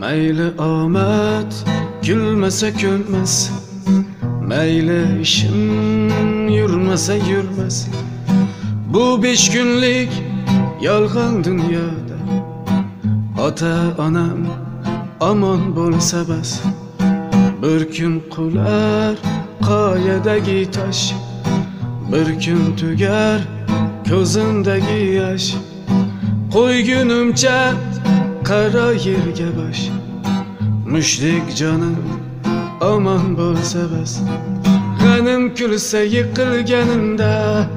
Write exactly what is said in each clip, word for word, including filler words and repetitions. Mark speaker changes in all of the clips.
Speaker 1: Mayli omad gülmese gülmez, mayli işim yürmese yürmez. Bu beş günlük yalgan dünyada ota anam aman bo'lsa bas. Bir kun qular qoyadagi tosh, bir kun tugar ko'zimdagi yosh. Qo'ygunimcha qara yerga bosh, mushdek jonim aman bo'lsa bas. G'anim kulsa yiqilganimda,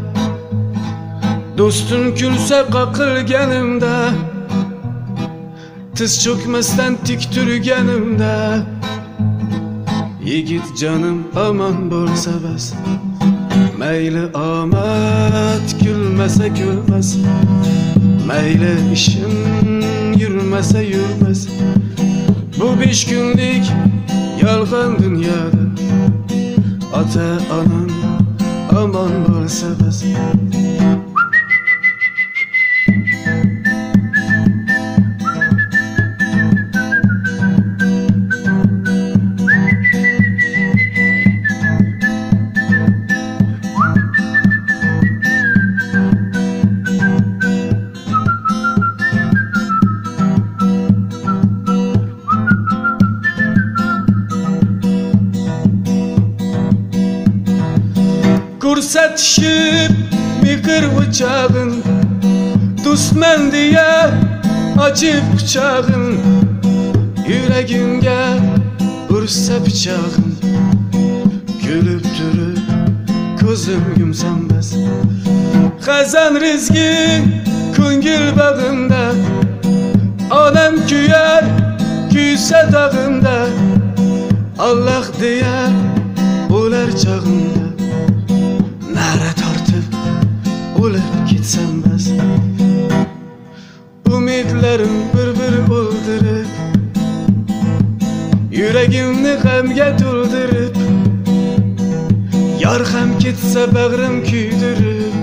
Speaker 1: do'stim kulsa qoqilganimda, tiz cho'kmasdan tik turganimda, yigit jonim aman bo'lsa bas. Mayli omad kulmasa kulmas, mayli ishim yurmasa yurmas. Bu besh kunlik yolg'on dunyoda ota onam aman bo'lsa bas. Ko'rsatishib mehr o'chag'in, do'stman deya ochib quchog'in, yuragimga ursa pichog'in. Kulib turib ko'zim yumsam bas. Xazon rizqi ko'ngil bag'imda, onam kuyar kuysa dog'imda, Alloh deyar o'lar chog'imda. Nara tortib o'lib ketsam bas. Umidlarim bir-bir o'ldirib, yuragimni g'amga to'ldirib, yor ham ketsa bag'rim kuydirib,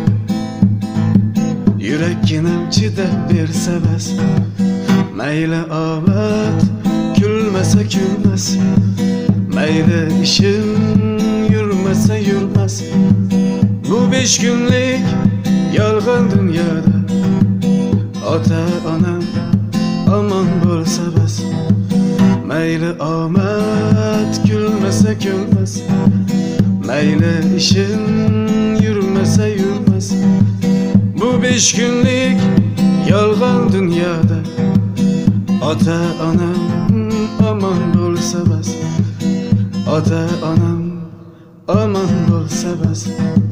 Speaker 1: yurakginam chidab bersa bas. Mayli omad kulmasa kulmas, mayli ishim yurmasa yurmas. Bu besh kunlik yolg'on dunyoda ota onam aman bo'lsa bas. Mayli omad kulmasa kulmas, mayli ishim yurmasa yurmas. Bu besh kunlik yolg'on dunyoda ota onam aman bo'lsa bas. Ota onam aman bo'lsa bas.